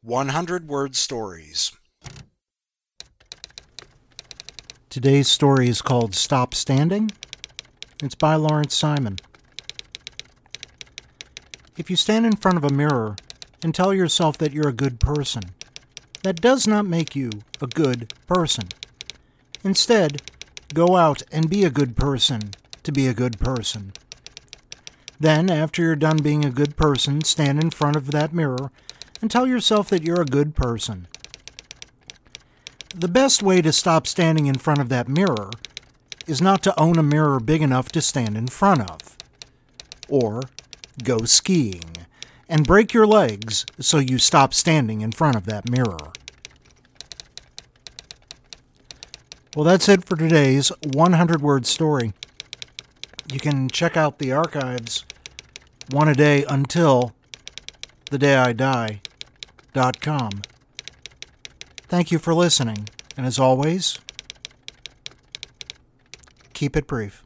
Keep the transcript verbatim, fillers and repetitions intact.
one hundred Word Stories. Today's story is called Stop Standing. It's by Lawrence Simon. If you stand in front of a mirror and tell yourself that you're a good person, that does not make you a good person. Instead, go out and be a good person to be a good person. Then, after you're done being a good person, stand in front of that mirror and tell yourself that you're a good person. The best way to stop standing in front of that mirror is not to own a mirror big enough to stand in front of. Or go skiing and break your legs so you stop standing in front of that mirror. Well, that's it for today's one hundred Word Story. You can check out the archives one a day until the day I die dot com. Thank you for listening, and as always, keep it brief.